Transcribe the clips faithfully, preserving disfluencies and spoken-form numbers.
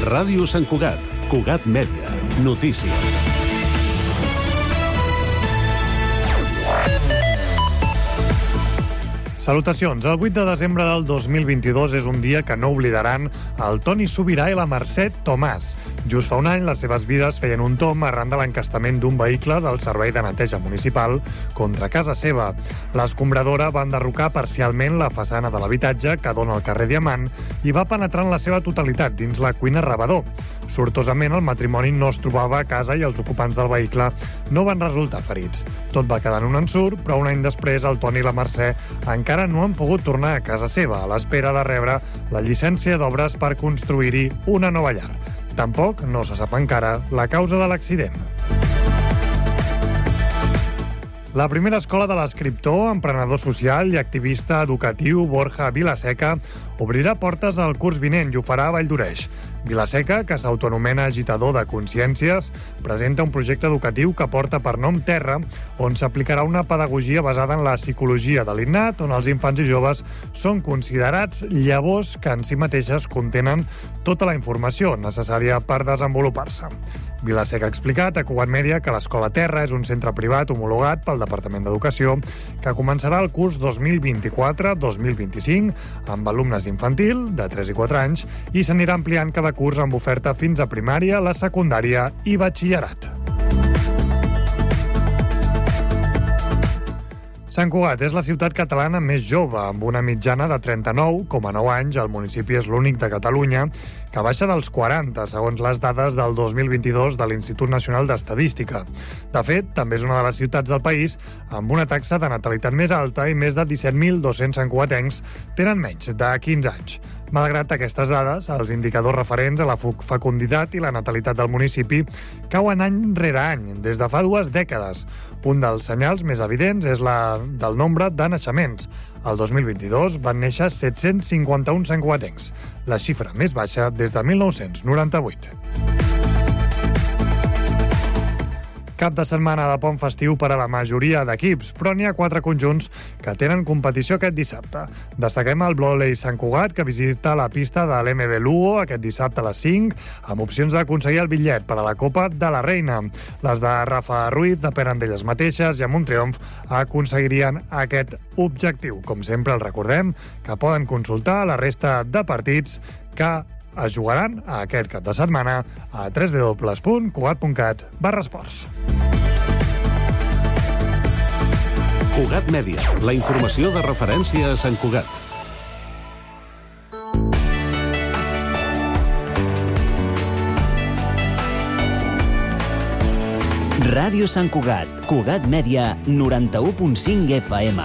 Ràdio Sant Cugat, Cugat Mèdia, notícies. Salutacions. El vuit de desembre del dos mil vint-i-dos és un dia que no oblidaran el Toni Subirà i la Mercè Tomàs. Just fa un any, les seves vides feien un tomb arran de l'encastament d'un vehicle del Servei de Neteja Municipal contra casa seva. L'escombradora va enderrocar parcialment la façana de l'habitatge que dona al carrer Diamant i va penetrar en la seva totalitat dins la cuina rebedor. Sortosament, el matrimoni no es trobava a casa i els ocupants del vehicle no van resultar ferits. Tot va quedar en un ensurt, però un any després el Toni i la Mercè encara no han pogut tornar a casa seva a l'espera de rebre la llicència d'obres per construir-hi una nova llar. Tampoc no se sap encara la causa de l'accident. La primera escola de l'escriptor, emprenedor social i activista educatiu Borja Vilaseca obrirà portes al curs vinent i ho farà a Valldoreix. Vilaseca, que s'autoanomena agitador de consciències, presenta un projecte educatiu que porta per nom Terra, on s'aplicarà una pedagogia basada en la psicologia de l'innat, on els infants i joves són considerats llavors que en si mateixes contenen tota la informació necessària per desenvolupar-se. Vilaseca ha explicat a Cugat Mèdia que l'Escola Terra és un centre privat homologat pel Departament d'Educació que començarà el curs dos mil vint-i-quatre dos mil vint-i-cinc amb alumnes infantil de tres i quatre anys i s'anirà ampliant cada curs amb oferta fins a primària, la secundària i batxillerat. Sant Cugat és la ciutat catalana més jove, amb una mitjana de trenta-nou coma nou anys. El municipi és l'únic de Catalunya que baixa dels quaranta, segons les dades del dos mil vint-i-dos de l'Institut Nacional d'Estadística. De fet, també és una de les ciutats del país amb una taxa de natalitat més alta i més de disset mil dos-cents santcugatencs tenen menys de quinze anys. Malgrat aquestes dades, els indicadors referents a la fecunditat i la natalitat del municipi cauen any rere any, des de fa dues dècades. Un dels senyals més evidents és la del nombre de naixements. El dos mil vint-i-dos van néixer set-cents cinquanta-un santcugatencs, la xifra més baixa des de mil nou-cents noranta-vuit. Cap de setmana de pont festiu per a la majoria d'equips, però n'hi ha quatre conjunts que tenen competició aquest dissabte. Destaquem el Bloley Sant Cugat, que visita la pista de l'M B Lugo aquest dissabte a les cinc, amb opcions d'aconseguir el bitllet per a la Copa de la Reina. Les de Rafa Ruiz depenen d'elles mateixes i amb un triomf aconseguirien aquest objectiu. Com sempre, els recordem que poden consultar la resta de partits que es jugaran aquest cap de setmana a w w w punt cugat punt cat barra esports. Cugat Mèdia, la informació de referència a Sant Cugat. Ràdio Sant Cugat, Cugat Mèdia, noranta-u punt cinc F M.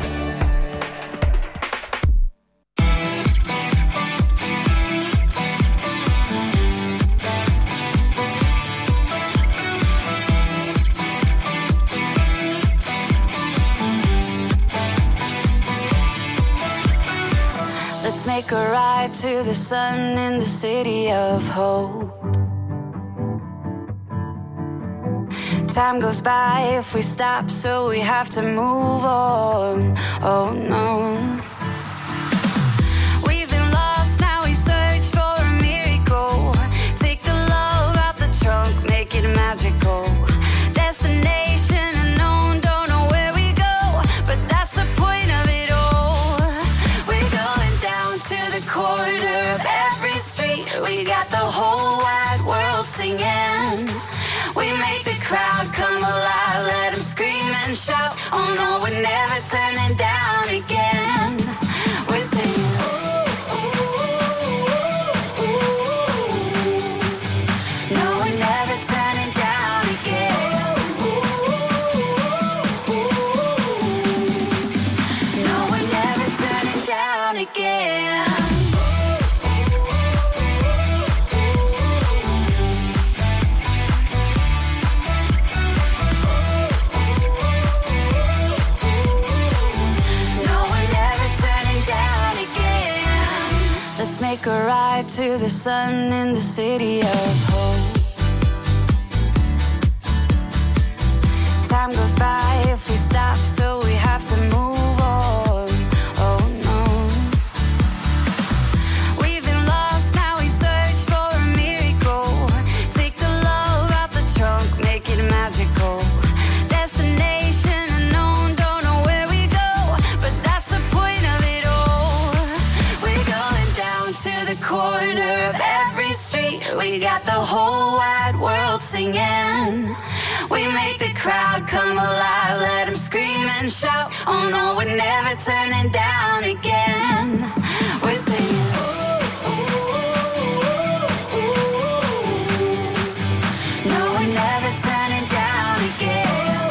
Make a ride to the sun in the city of hope. Time goes by if we stop, so we have to move on. Oh no. We've been lost, now we search for a miracle. Take the love out the trunk, make it magical. Destination unknown, don't know where we go, but that's the point of it all. We're going down to the corner of every street. We got the whole wide world singing. We make the crowd come alive, let them scream and shout. Oh no, we're never turning down again. We're singing, ooh, ooh, ooh, ooh. No, we're never turning down again. Ooh, ooh, ooh. No, we're never turning down again. Make a ride to the sun in the city of hope. Time goes by if we stop, so we have to move on. Oh no. We've been lost, now we search for a miracle. the corner of every street. We got the whole wide world singing. We make the crowd come alive, let them scream and shout. Oh no, we're never turning down again. We're singing. No, we're never turning down again.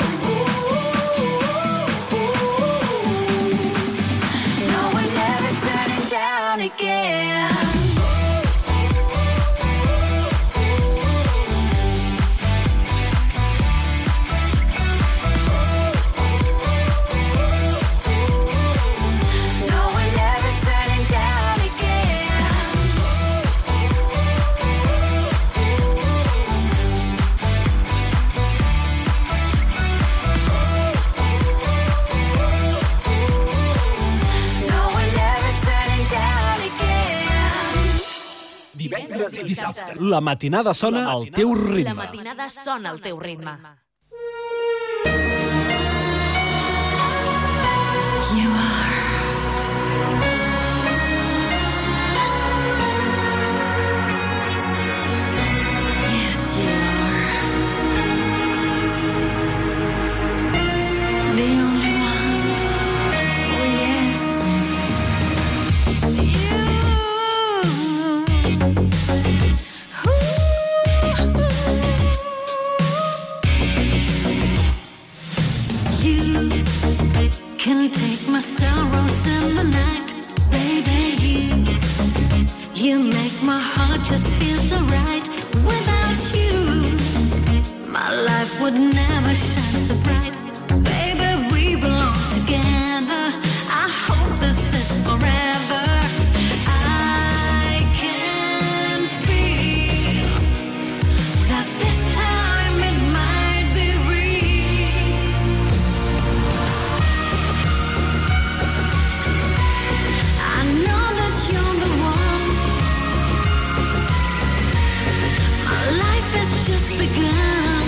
No, we're never turning down again. Divendres i dissabte. La matinada sona al teu ritme. La matinada sona al teu ritme. You are. Yes, you are. The only one. Oh, yes. You. You can take my sorrows in the night, baby. You, you make my heart just feel so right. Without you, my life would never shine so bright. Baby, we belong together. I hope this is forever. I can feel that this time it might be real. I know that you're the one. My life has just begun.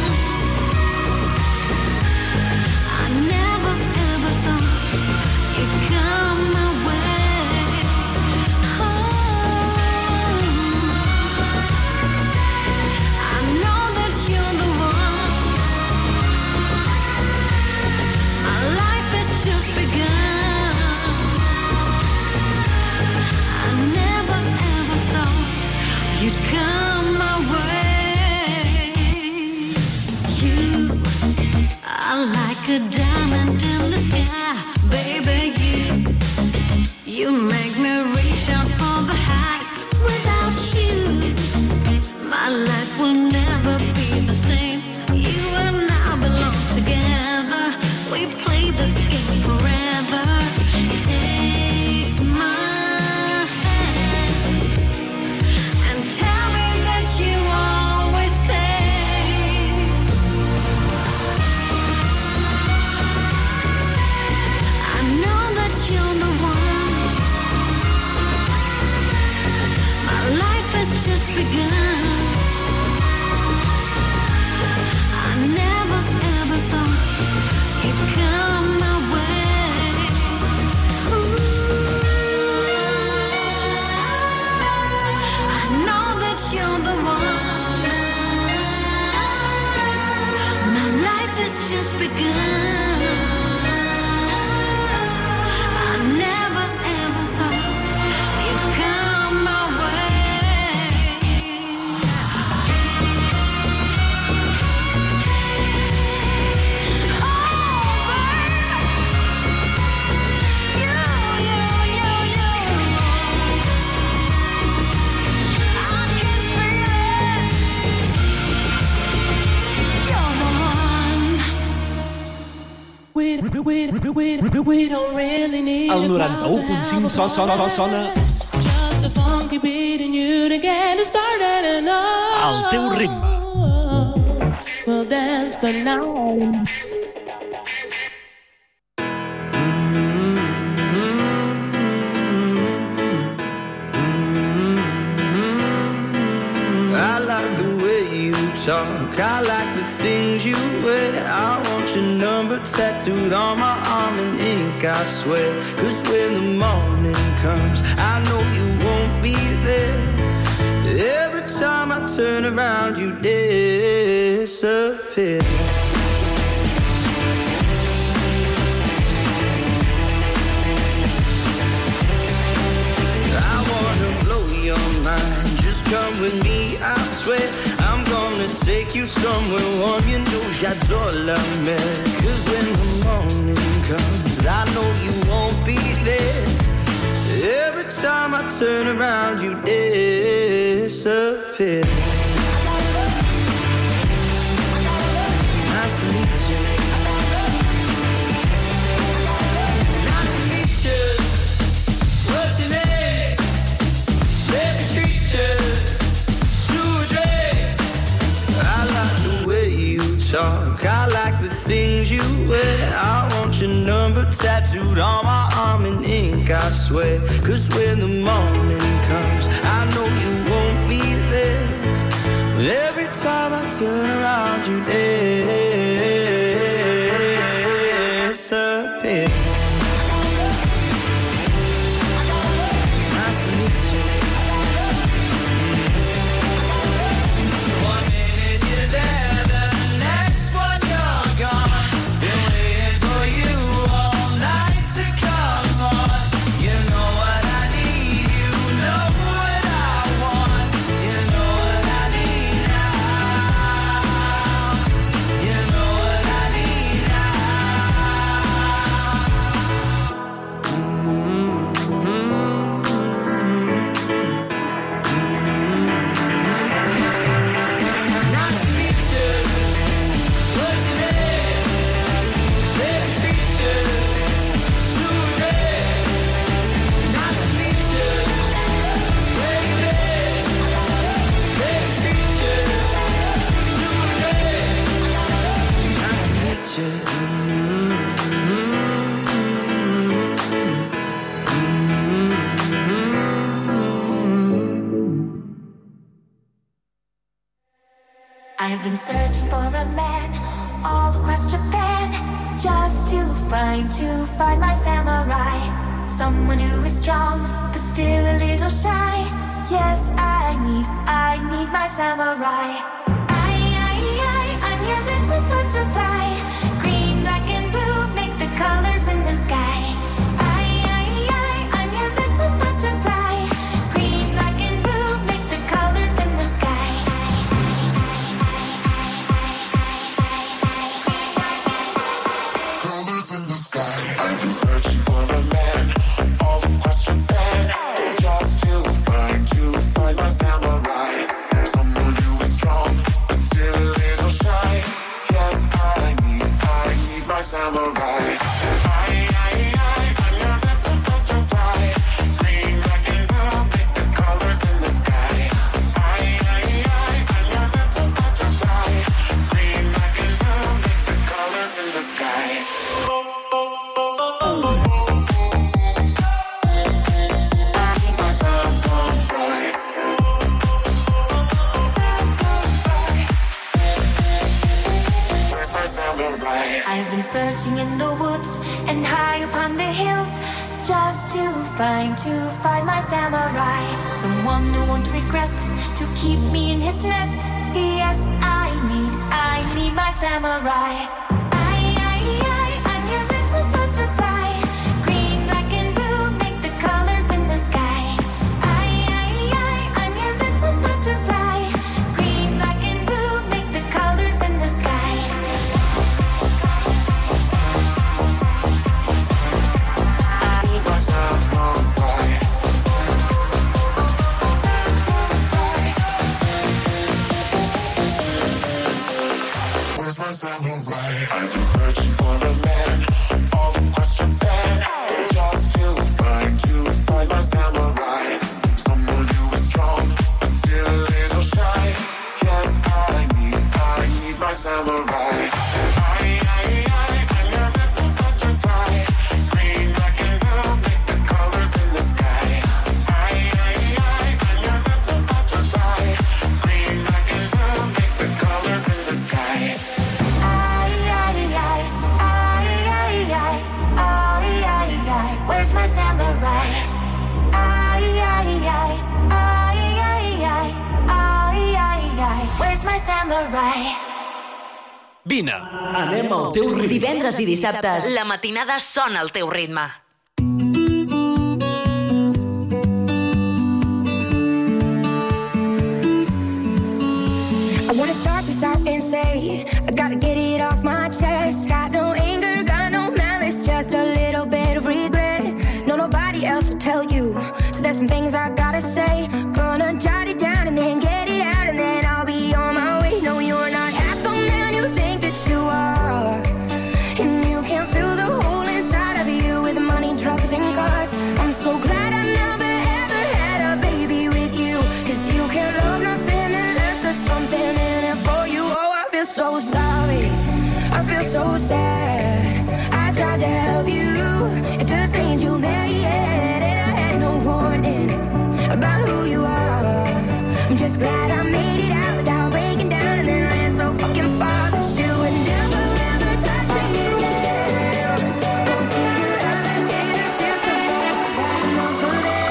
I never ever thought you'd come my way. Oh, I know that you're the one. My life has just begun. I never ever thought you'd come my way. You are like a diamond in the sky, baby. You, you make me reach out for the highs. Without you, my life will never be the same. You and I belong together. We play this game forever. Take my hand and tell me that you always stay. I know that you're the one. My life has just begun. I never ever thought you'd come my way. Ooh. I know that you're the one. My life has just begun. I never ever thought you'd come my way. Oh, babe. You, you, you, you. I can feel it. You're the one. We, we, we, we don't really need El noranta-u punt cinc so, sona, sona just a funky beat and you to get it started and oh, al teu ritme. we'll dance the night. I like the way you talk, I like the things you wear. I want your number tattooed on my arm in ink, I swear. Cause when the morning comes, I know you won't be there. you disappear. Come with me, I swear I'm gonna take you somewhere warm. You know j'adore la mer. Cause when the morning comes I know you won't be there. Every time I turn around you disappear. Nice to meet you. Nice to meet you. What's your name? Let me treat you. Talk. I like the things you wear. I want your number tattooed on my arm in ink, I swear. Cause when the morning comes I know you won't be there. But every time I turn around you disappear. Nice to meet you. One minute you're there, I've been searching for a man all across Japan, just to find, to find my samurai. Someone who is strong, but still a little shy. Yes, I need, I need my samurai. I, I, I, I'm your little butterfly. Green, black and blue, make the colors in the sky. I, I, I, I'm your little butterfly. Green, black and blue, make the colors in the sky. I've been searching for a man all across Japan, just to find, to find my samurai. Someone who is strong, but still a little shy. Yes, I need, I need my samurai. I, I, I, I'm your little butterfly. Green, black and blue, make the colors in the sky. I, I, I, I'm your little butterfly. Green, black and blue, make the colors in the sky. I've been searching in the woods and high upon the hills, just to find, to find my samurai. Someone who won't regret to keep me in his net. Yes, I need, I need my samurai. I, I, I, I'm your little butterfly. Green, black and blue, make the colors in the sky. I, I, I, I'm your little butterfly. Green, black and blue, make the colors in the sky. I've been searching for a man all across Japan, just to find, to find my samurai. Someone who is strong, but still a little shy. Yes, I need, I need my samurai. I, I, I, I'm your little butterfly. Green, black and blue, make the colors in the sky. I, I, I, I'm your little butterfly. Green, black and blue, make the colors in the sky. Where's my samurai? Ay, ay, ay, ay, ay, ay, ay, ay, ay. Where's my samurai. Vine, anem al teu ritme. Divendres i dissabtes, la matinada sona al teu ritme. I wanna start this out and say I gotta get it off my chest. Got no anger, got no malice, just a little bit of regret. No, nobody else will tell you, so there's some things I gotta say. Gonna jot it down and then get it out, and then I'll be on my way. No, you're not half the man you think that you are, and you can't fill the hole inside of you with money, drugs, and cars. I'm so glad I never ever had a baby with you, cause you can't love nothing unless there's something in it for you. Oh, I feel so sorry, I feel so sad. I tried to help you, it just ain't you mad yet, and I had no warning about who you are. I'm just glad I made it out without breaking down, and then ran so fucking far that you would never ever touch me again. Won't see you alligator tears no more. I've had enough of this.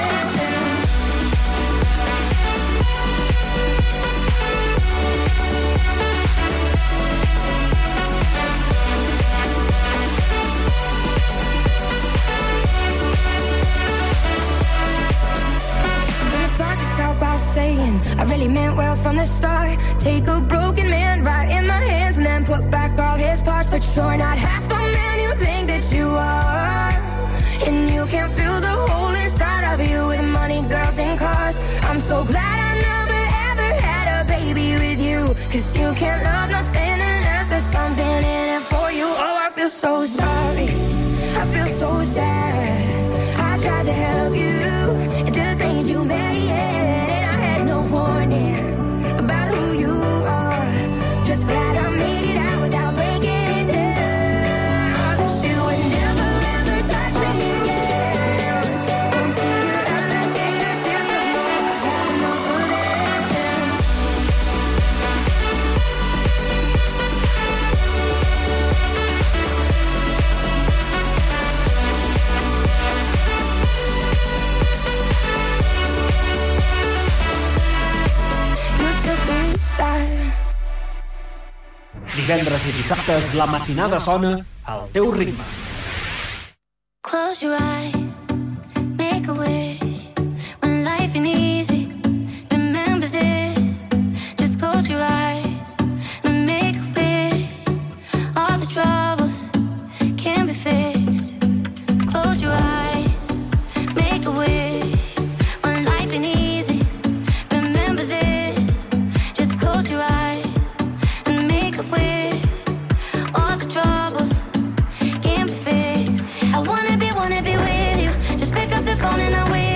Start this out by saying I really meant well from the start. Take a broken man right in my hands and then put back all his parts. But you're not half the man you think that you are, and you can't fill the hole inside of you with money, girls, and cars. I'm so glad I never ever had a baby with you, cause you can't love nothing unless there's something in it for you. Oh, I feel so sorry, I feel so sad. I tried to help you, it just ain't you mad yet, and I had no warning about who you are. Just glad I made it out without breaking down. That you would never ever touch me again. Won't see you alligator tears no more. I've had enough of this. Divendres i dissabtes, la matinada sona al teu ritme. Close your eyes, make a wish. When life ain't easy, remember this. Just close your eyes and make a wish. All the troubles can be fixed. Close your eyes, make a wish. When life ain't easy, remember this. Just close your eyes and make a wish. All the troubles can be fixed. I wanna be, wanna be with you. Just pick up the phone and I'll wait.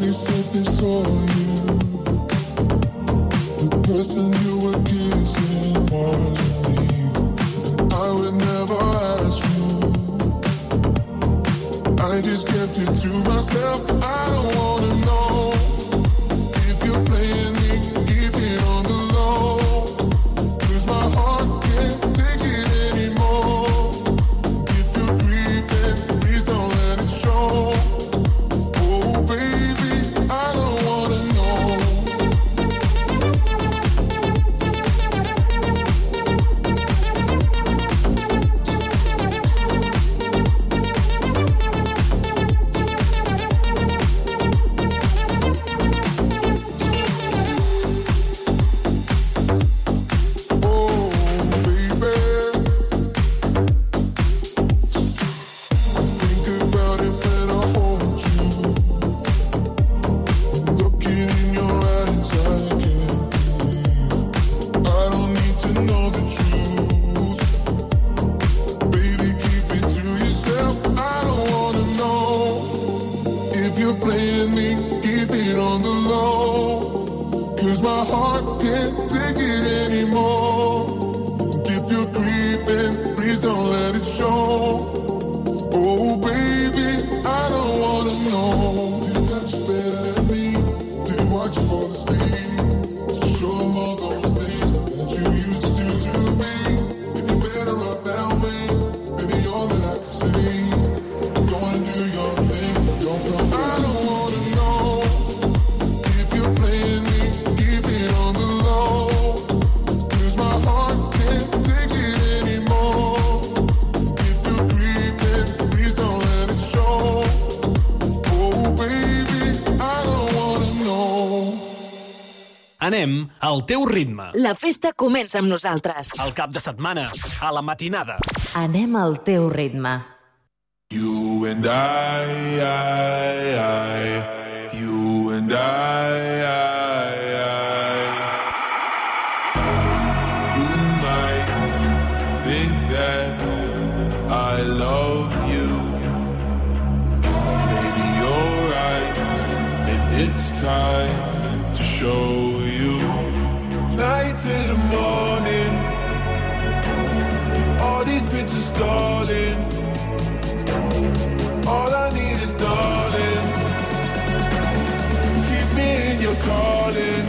Somebody said they saw you. The person you were kissing wasn't me. And I would never ask you. I just kept it to myself. I don't wanna know if you're playing me. Keep it on the low, 'cause my heart can't take it anymore. If you're creeping, please don't let it show. Oh baby, I don't wanna know. Anem al teu ritme. La festa comença amb nosaltres. El cap de setmana, a la matinada. Anem al teu ritme. You and I, I, I, you and I, I, I. You might think that I love you. Maybe you're right, and it's time to show you. Night to the morning, all these bitches stalling. All I need is darling. Keep me in your calling.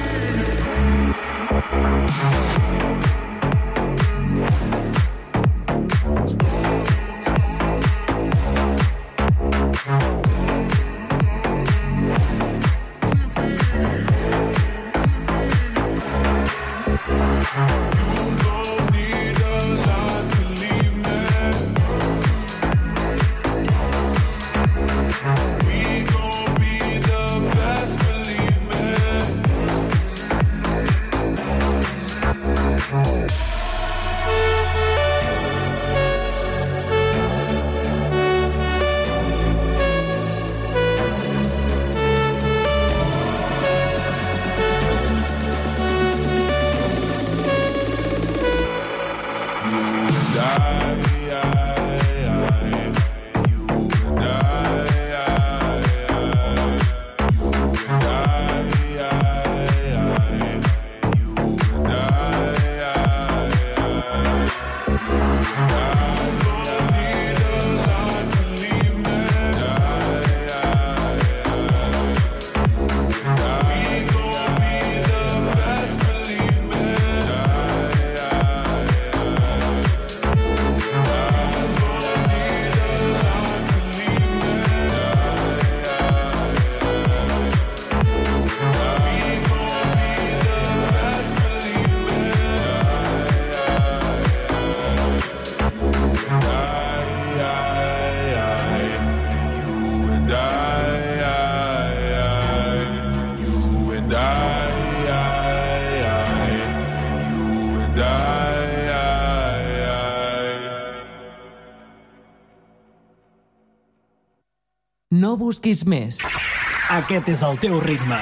No busquis més. Aquest és el teu ritme.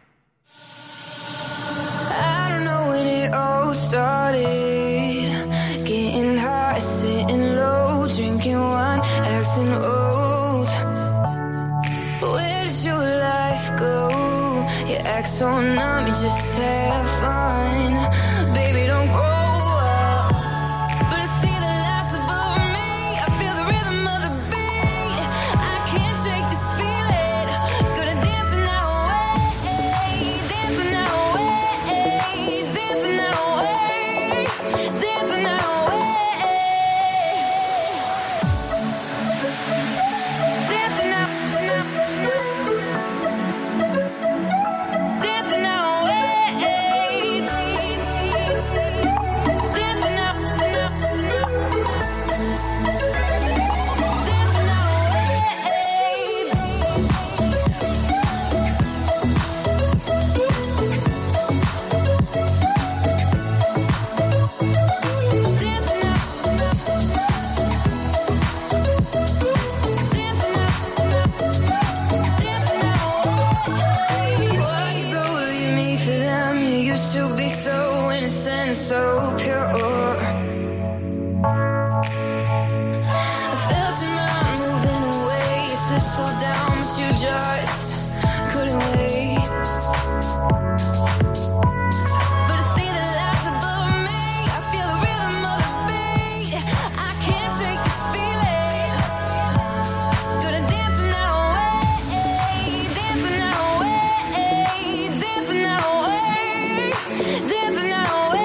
I don't know when it all started. Getting high, sitting low, drinking wine, acting old. Where does your life act so numb, you just have fun. Baby, don't grow up. But I see the lights above me. I feel the rhythm of the beat. I can't shake this feeling. Gonna dance the night away. Dance the night away. Dance the night away. Dance the night away. So pure. I felt your mind moving away. You slid so down, but you just couldn't wait. But I see the lights above me. I feel the rhythm of the beat. I can't shake this feeling. Gonna dance the night away. Dance the night away. Dance the night away. Dance the night away.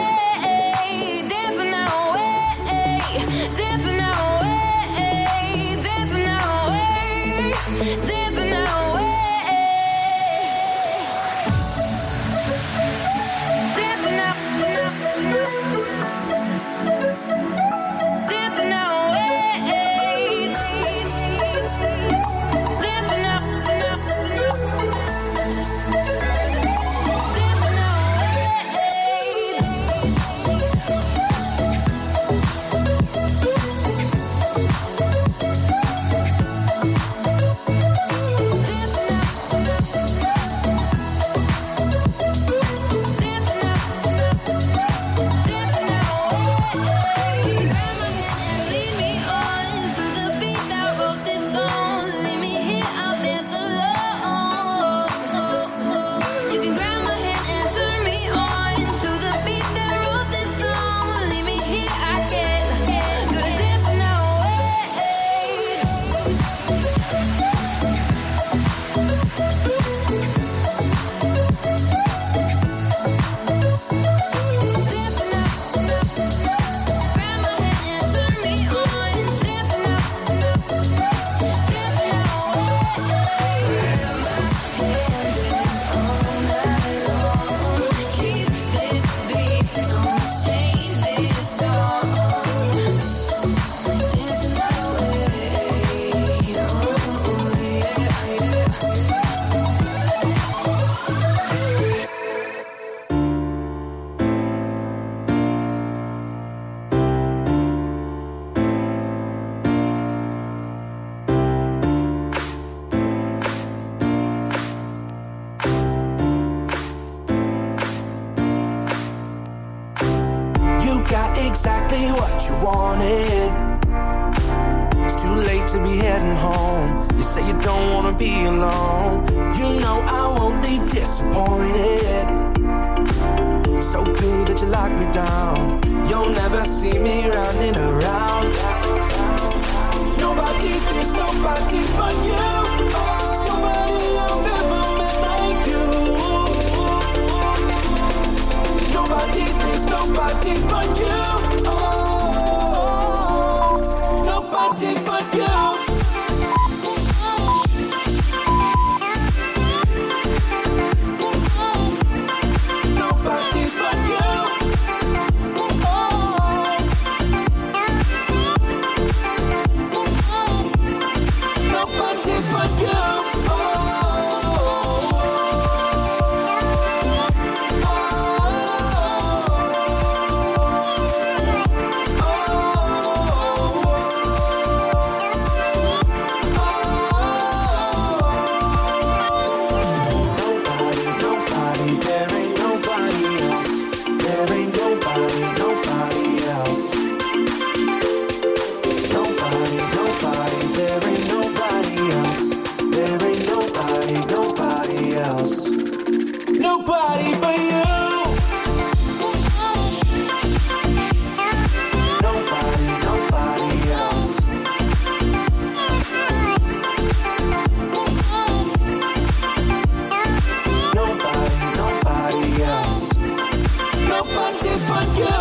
Exactly what you wanted. It's too late to be heading home. You say you don't wanna be alone. You know I won't leave disappointed. So good that you lock me down. You'll never see me running around. Nobody thinks nobody but you. There's nobody I've ever met like you. Nobody thinks nobody but you. Nobody but you. Nobody but you. Oh. Nobody but you. nobody but you. Nobody, nobody else. Nobody, nobody else. Nobody but you.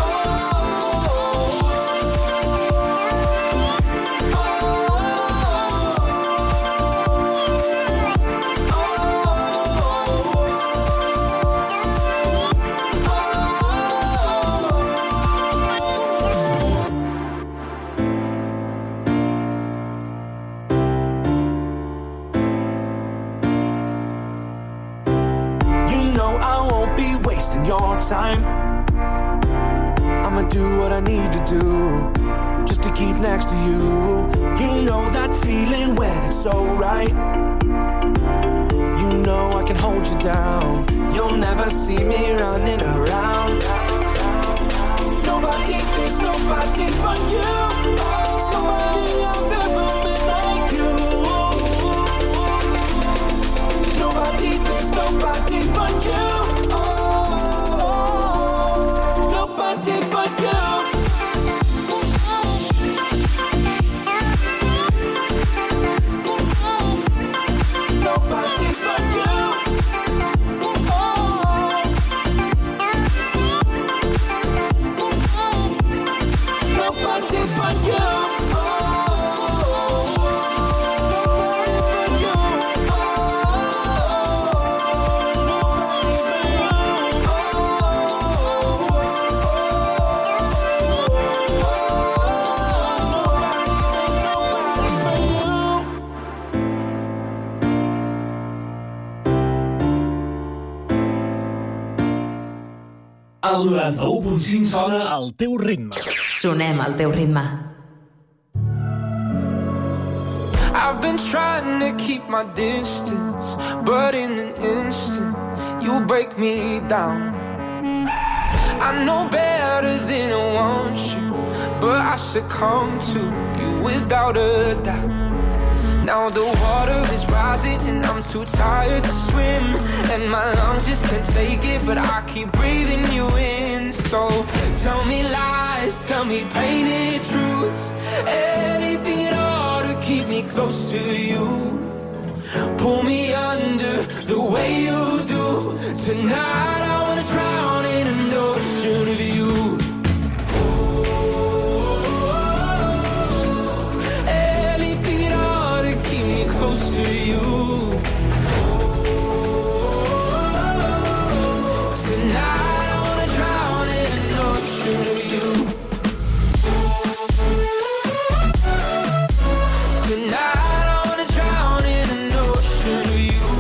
Your time, I'ma do what I need to do just to keep next to you. You know that feeling when it's so right. You know I can hold you down. You'll never see me running around. Nobody, there's nobody but you. There's nobody I've ever met like you. Nobody, there's nobody but you. Nobody but you. Nobody but you. Oh. Nobody but you. El noranta-u punt cinc sona al teu ritme. Sonem al teu ritme. I've been trying to keep my distance, but in an instant, you break me down. I know better than I want you, but I succumb to you without a doubt. Now the water is rising and I'm too tired to swim, and my lungs just can't take it, but I keep breathing you in. So tell me lies, tell me painted truths, anything at all to keep me close to you. Pull me under the way you do. Tonight I wanna drown in an ocean of you. Close to you. Tonight I wanna drown in an ocean of you. Tonight I wanna drown in an ocean of you.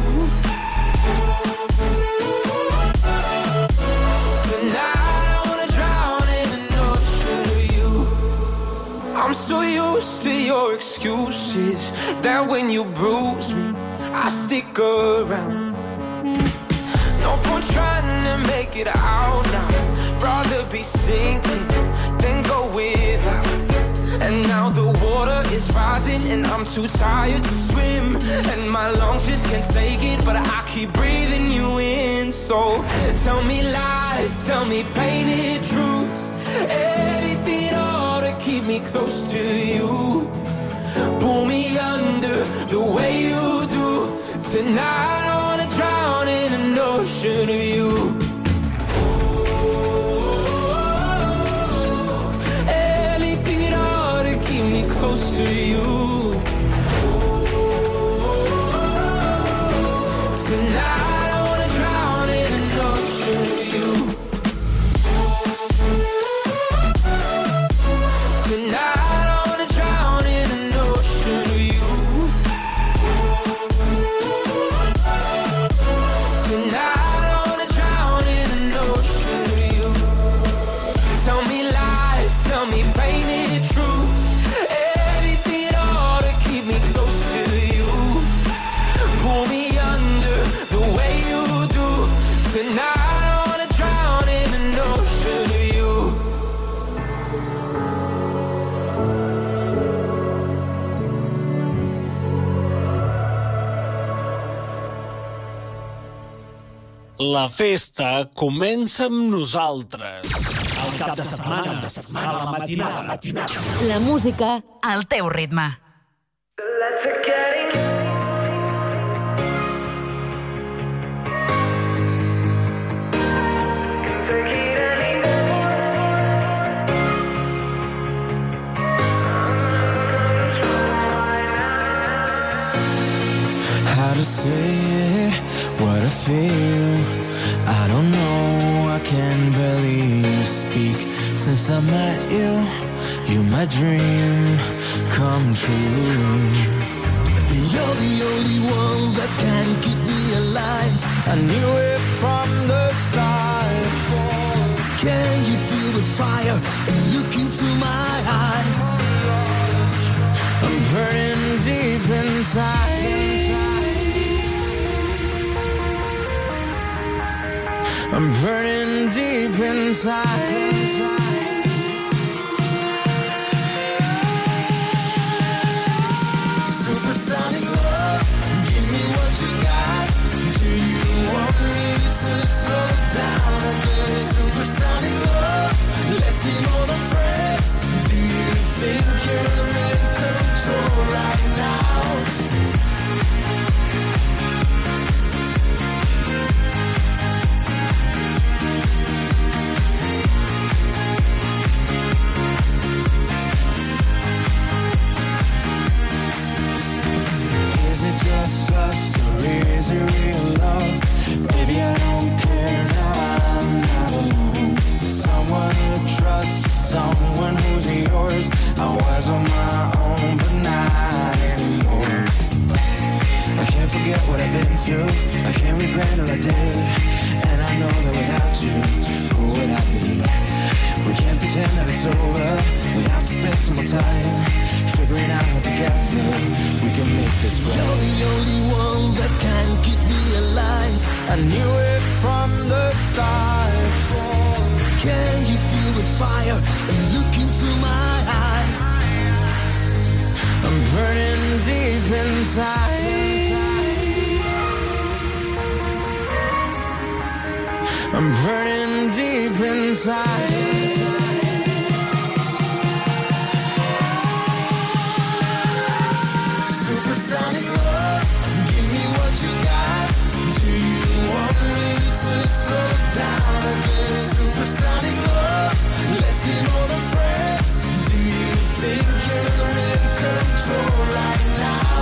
Tonight I wanna drown in an ocean of you. I'm so used to your excuses, that when you bruise me, I stick around. No point trying to make it out now. Rather be sinking than go without. And now the water is rising and I'm too tired to swim, and my lungs just can't take it, but I keep breathing you in. So tell me lies, tell me painted truths, anything at all to keep me close to you. Pull me under the way you do. Tonight I wanna drown in an ocean of you. Anything at all to keep me close to you. Tonight I wanna drown in an ocean of you. Tonight Tonight I wanna drown La festa comença amb nosaltres. El cap de setmana, a la matinada, matinada. La música al teu ritme. How to say what I feel, I don't know, I can barely speak. Since I met you, you my dream come true. You're the only one that can keep me alive. I knew it from the start. Can you feel the fire and look into my eyes? I'm burning deep inside. I'm burning deep inside. Supersonic love, give me what you got. Do you want me to slow down a bit? Supersonic love, let's be more than friends. Do you think you're in control right now? Just lust or is it real love? Baby, I don't care now, I'm not alone. Someone to trust, someone who's yours. I was on my own, but not anymore. I can't forget what I've been through, I can't regret all I did. And I know that without you, who would I be? We can't pretend that it's over, we have to spend some more time figuring out how together we can make this right. You're the only one that can keep me alive. I knew it from the start. Can you feel the fire and look into my eyes? I'm burning deep inside. I'm burning deep inside. Supersonic love, give me what you got. Do you want me to slow down a bit? Supersonic love, let's be more than friends. Do you think you're in control right now?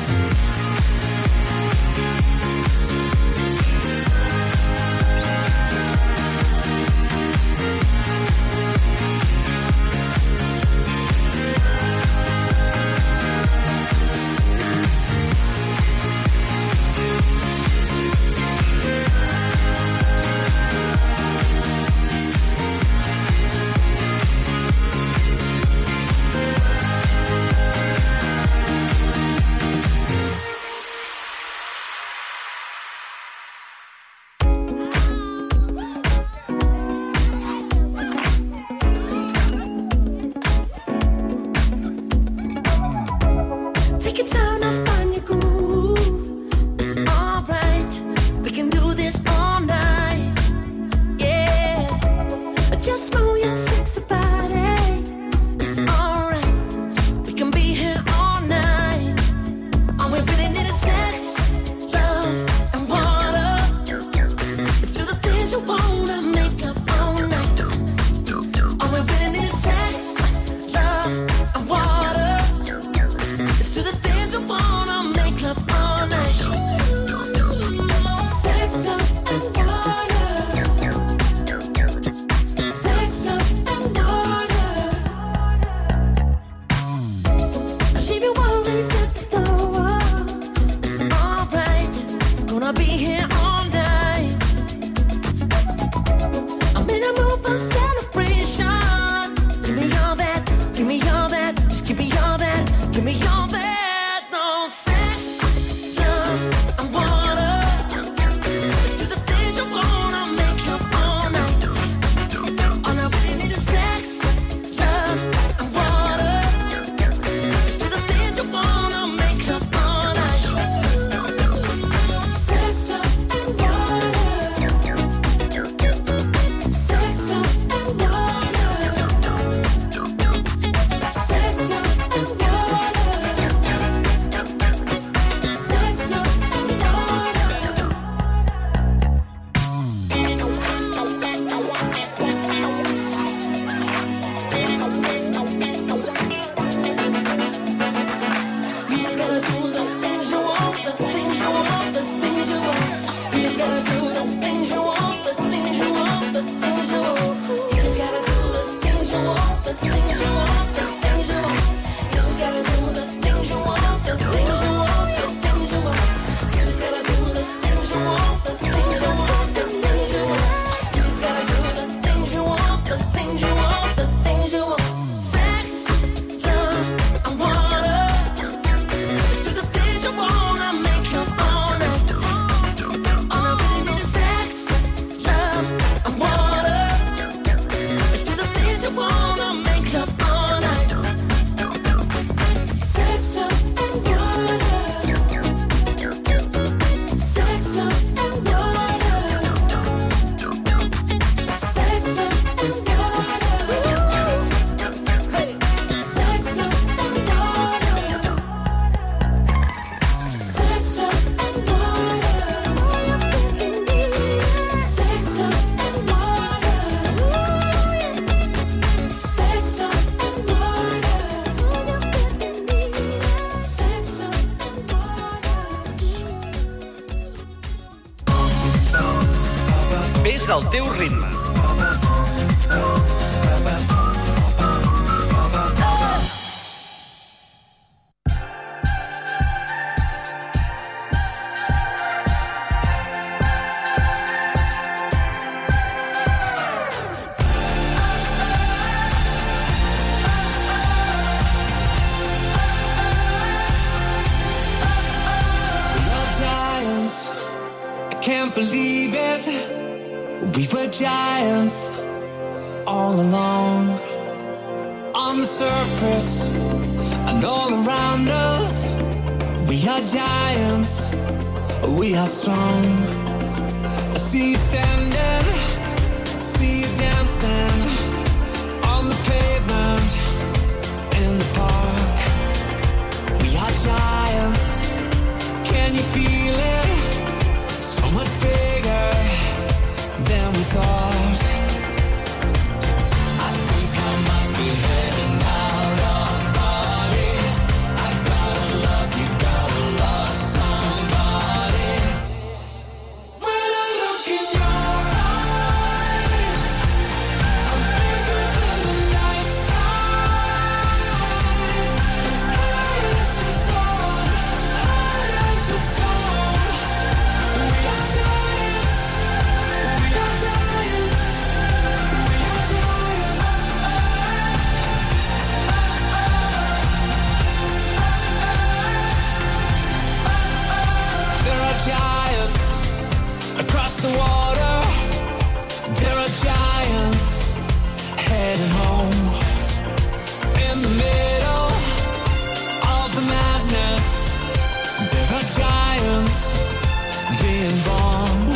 Take your time to find your groove. It's alright. We can do this all night. Yeah. Just move your sexy body. It's alright. We can be here all night. All we really need is sex, love, and water. Let's do the things you wanna make up all night. All we really need is sex, love, and water. Let's do the things you wanna make love all night. Sex, love, and water. Sex, love, and water. I'll leave your worries at the door. It's alright. Gonna be here all night. I'm in a mood for celebration. Give me all that. Give me all that. Just give me all that. Give me all that. No sex, love, and water. Let's do the things you wanna make love all night. All I really need is sex, love, and water. Let's do the things you wanna make love all night. Sex, love, és el teu ritme. Can't believe it. We were giants all along. On the surface and all around us, we are giants, we are strong. I see you standing, see you dancing on the pavement in the park. We are giants, can you feel it? So much bigger than we thought. I think I might be heading out on body. I gotta love you, gotta love somebody. When I look in your eyes, I'm bigger than the night sky. As high as the sun, high as the storm. We are giants, we are giants, we are giants. There are giants across the water. There are giants heading home. In the middle of the madness, there are giants being born.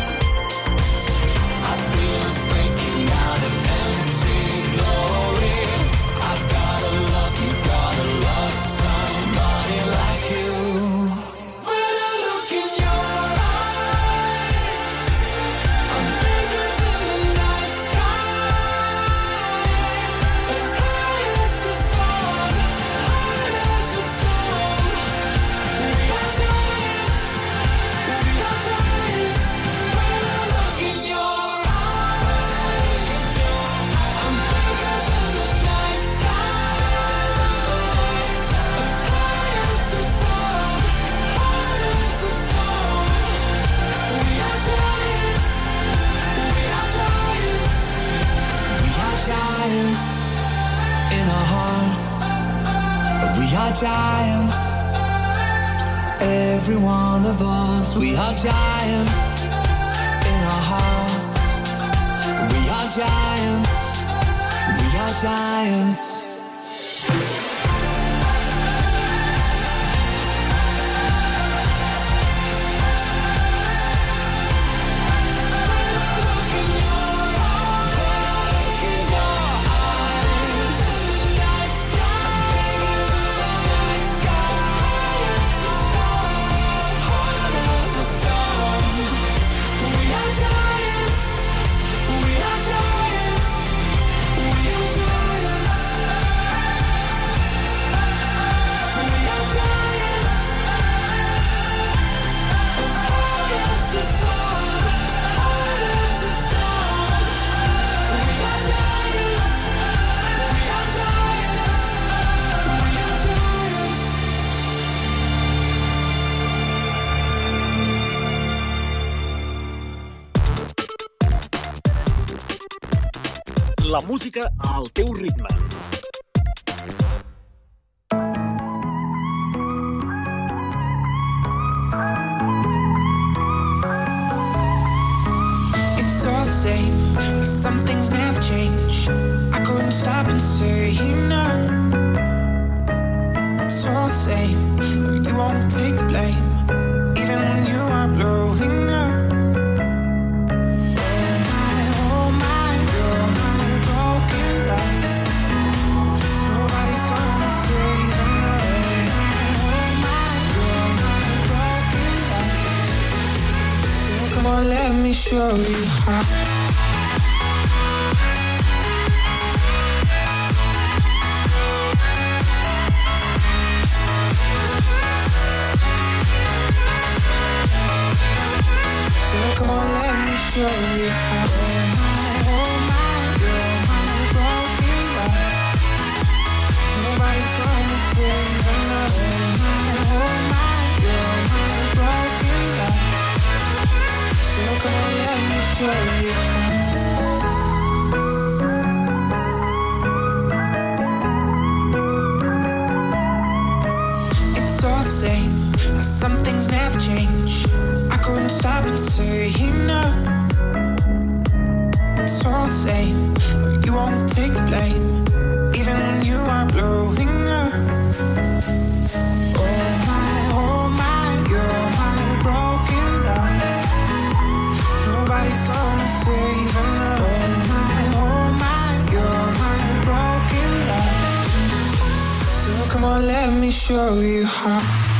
I feel us breaking out of empty glory. I've gotta love you, gotta love somebody like you. When I look in your eyes, I'm bigger than the night sky. As high as the sun, high as the storm. We are giants, we are giants. When I look in your eyes, I'm bigger than the night sky. As high as the sun, high as the storm. We are giants, we are giants. We are giants in our hearts. We are giants, every one of us. We are giants in our hearts. We are giants, we are giants. La música al teu ritme. It's all the same, but some things never change. I couldn't stop and say no. It's all the same, but you won't take the blame, even when you are blowing up. Oh my, oh my, you're my broken love. Nobody's gonna save me. Oh my, you're my broken love. So come on, let me show you how. Come on, let me show you how. Oh my, you're my broken love. Nobody's gonna save enough. Oh my, you're my broken love. So come on, let me show you how. Some things never change. I couldn't stop and say no. It's all the same. You won't take the blame, even when you are blowing up. Oh my, oh my, you're my broken love. Nobody's gonna save enough. Oh my, oh my, you're my broken love. So come on, let me show you how.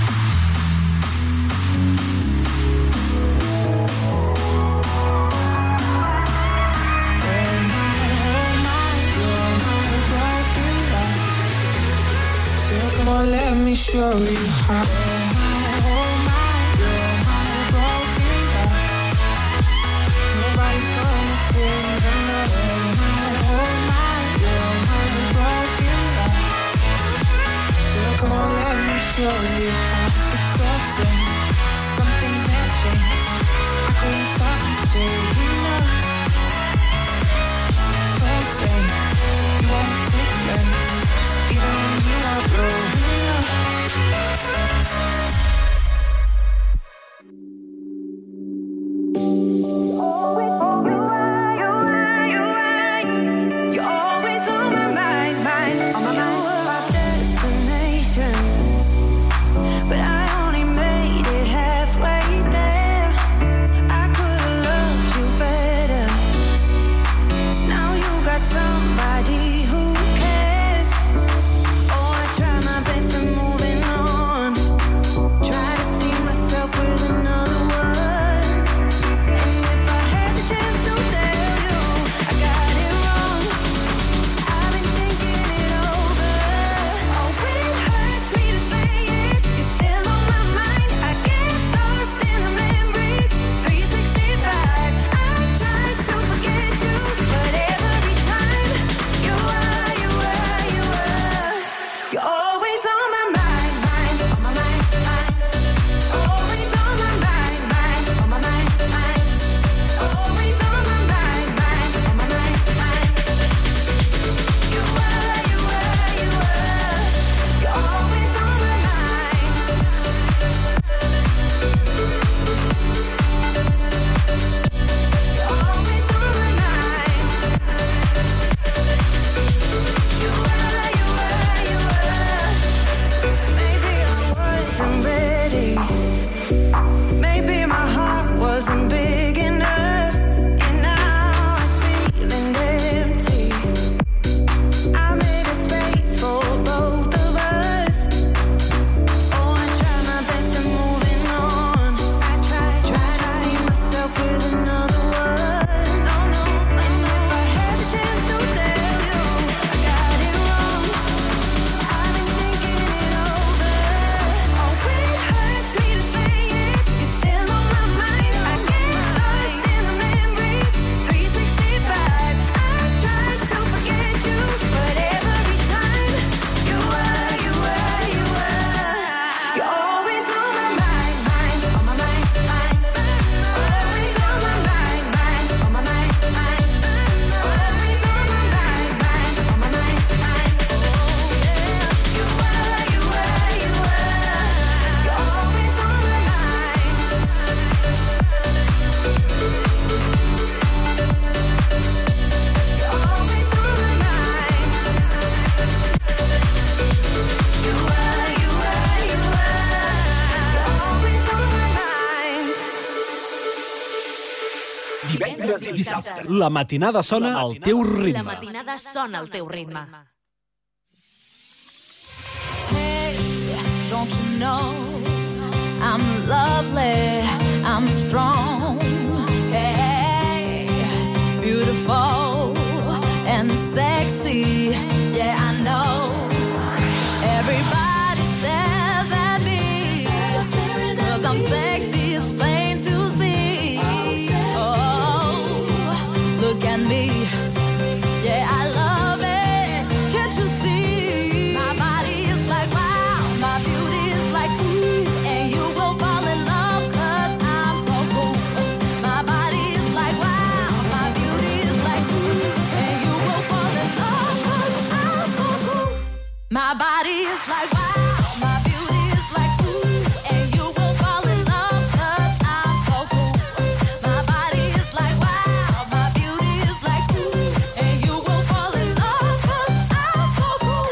Come on, let me show you how. Oh my, you're my broken love. Nobody's gonna save enough. Oh my, you're my broken love. So come on, let me show you how. It's all the same. Some things never change. I couldn't stop and say no. It's all the same. You won't take the blame, even when you are blue. Divendres i dissabtes. La matinada sona al teu ritme. La matinada sona al teu ritme. Hey, don't you know I'm lovely, I'm strong. Hey, beautiful and sexy. Yeah, I know. Everybody stares at me 'cause I'm sexy, it's plain to see. Oh, My body is like wow, my beauty is like ooh, and you will fall in love 'cause I'm so cool. My body is like wow, my beauty is like ooh, and you will fall in love 'cause I'm so cool.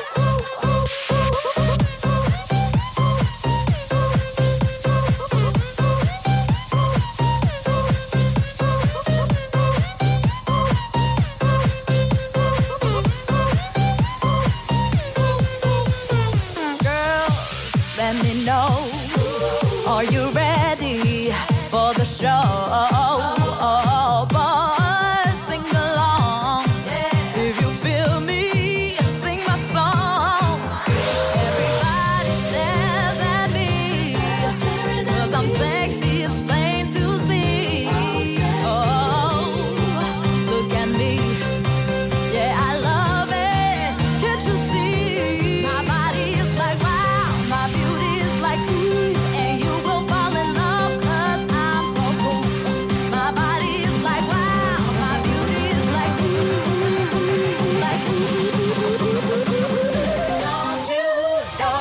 Let me know, are you ready for the show? Oh, boys, sing along. If you feel me, sing my song. Everybody stares at me, 'cause I'm sexy, it's plain to see. Oh, look at me. Yeah, I love it. Can't you see? My body is like wow, my beauty is like ooh, and you will fall in love 'cause I'm so cool. My body is like wow, my beauty is like ooh, like ooh. Don't you know?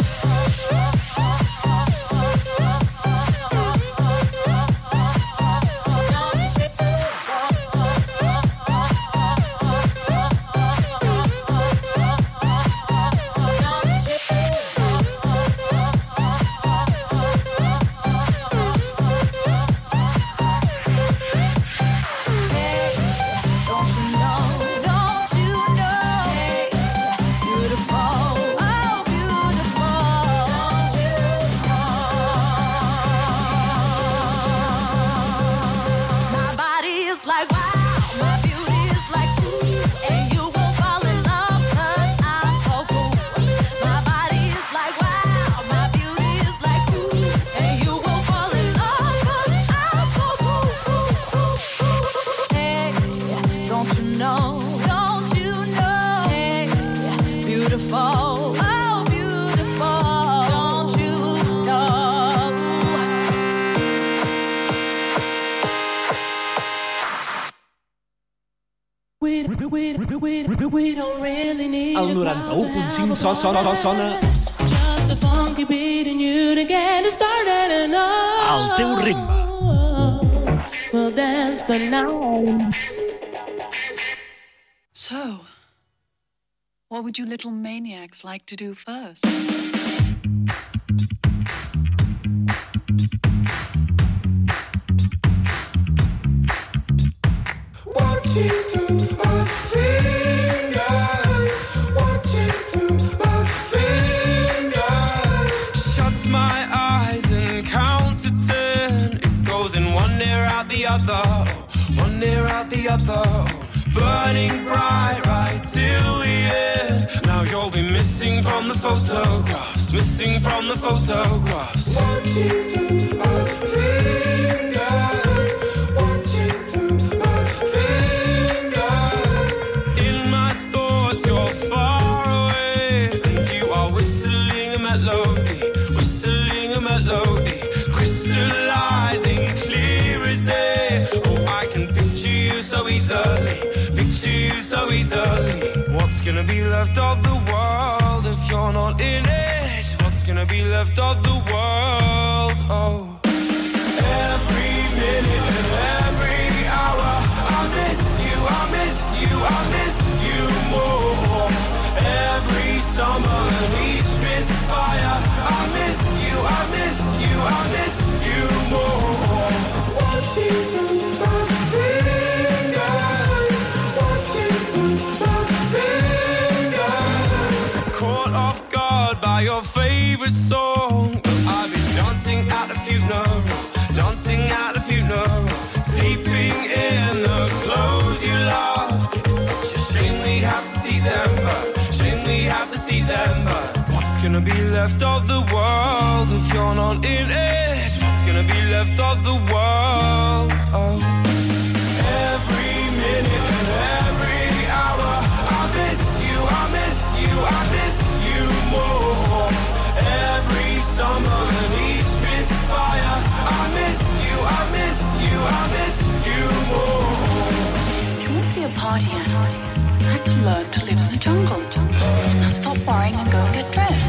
Don't you know? Don't you know? Beautiful, oh beautiful. Don't you know? My body is like wow, my beauty is like ooh, and you will fall in love 'cause I'm so cool. My body is like wow, my beauty is like ooh, and you will fall in love 'cause I'm so cool. Hey, don't you know? Don't you know? Hey, beautiful, oh beautiful. Don't you know? We, we, we, we, we don't really need El noranta-u punt cinc so, so, so, sona just a funky beat and you to get it started and oh, al teu ritme. we'll dance the night. So, what would you little maniacs like to do first? Watching through my fingers, watching through my fingers. Shuts my eyes and count to ten. It goes in one ear out the other, one ear out the other. Burning bright right till the end. Now you'll be missing from the photographs, missing from the photographs. Watching through my fingers, watching through my fingers. In my thoughts you're far away, and you are whistling a melody, whistling a melody, crystallizing clear as day. Oh, I can picture you so easily, picture you so easily. What's gonna be left of the world if you're not in it? What's gonna be left of the world? Oh, every minute and every hour, I miss you, I miss you, I miss you more. Every stumble and each misfire, I miss you, I miss you, I miss you more. Watching through my fingers, watching through my fingers. Caught off guard by your favorite song, but I've been dancing at the funeral, dancing at the funeral, sleeping in the clothes you love. It's such a shame we have to see them, but shame we have to see them, but what's gonna be left of the world if you're not in it? What's gonna be left of the world? Oh, every minute and every hour, I miss you, I miss you, I miss you more. Every stumble and each misfire, I miss you, I miss you, I miss you more. You won't be a party animal. I had to learn to live in the jungle. Now stop worrying and go and get dressed.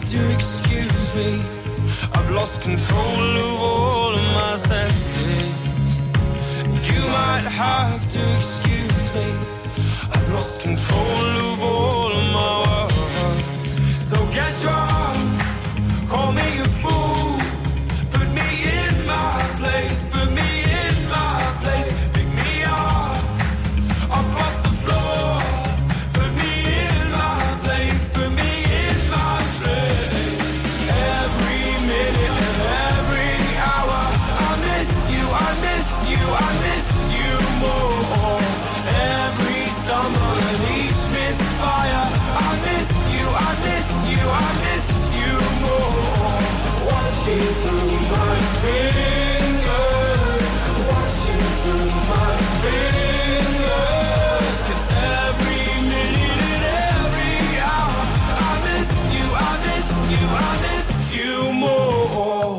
to excuse me. I've lost control of all of my senses. You might have to excuse me. I've lost control of all of my words. So get drunk, call me a fool, put me in my place, put me in my place, pick me up, up off the floor, put me in my place, put me in my place. Every minute and every hour, I miss you, I miss you, I miss you more. Every stumble and each misfire, I miss you, I miss you, I miss you more. Watching through my fingers, watching through my fingers, 'cause every minute and every hour, I miss you, I miss you, I miss you more.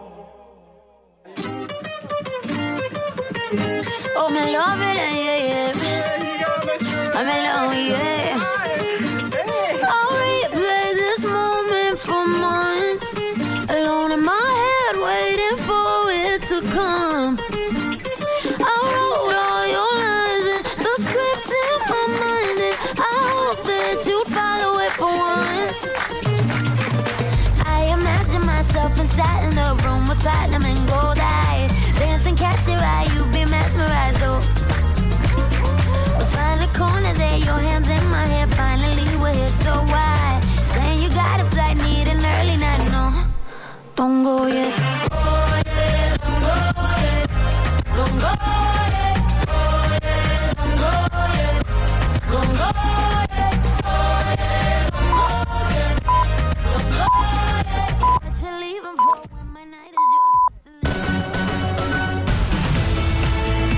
Oh, me love it, yeah, yeah. I'm alone, yeah. I'll replay this moment for months, alone in my head, waiting for it to come. I wrote all your lines and the scripts in my mind, and I hope that you'd follow it for once. I imagine myself inside in the room with platinum and gold eyes, dancing, catch your eye, you'd be mesmerized, oh. Find a corner there, your hands in my hair. Finally we're here, so why? Saying you got a flight, need an early night, no, don't go yet.